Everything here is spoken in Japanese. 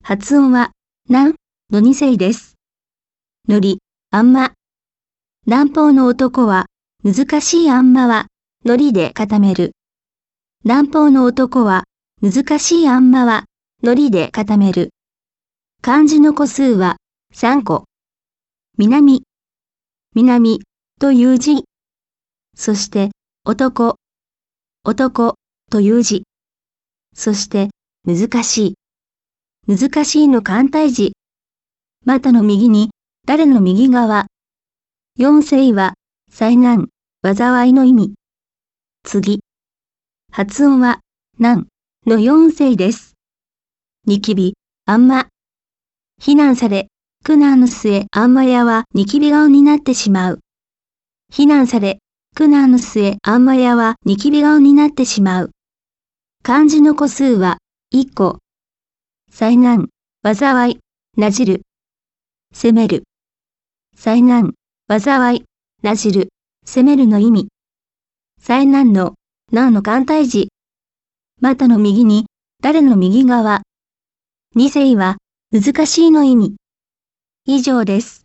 発音は、なんの2声です。のり、あんま。南方の男は、難しいあんまは、のりで固める。南方の男は、難しいあんまは、のりで固める。漢字の個数は、3個。南、南という字。そして、男、男という字。そして、難しい。難しいの簡体字。またの右に、誰の右側。4声は、災難、災いの意味。次。発音は、なんの4声です。ニキビ、あんま。非難され、苦難の末、あんまやはニキビ顔になってしまう。非難され、苦難の末、あんまやはニキビ顔になってしまう。漢字の個数は、1個。災難、災い、なじる。責める。災難、災い、なじる、責めるの意味。災難の、難の簡体字。またの右に、誰の右側。2声は、難しいの意味。以上です。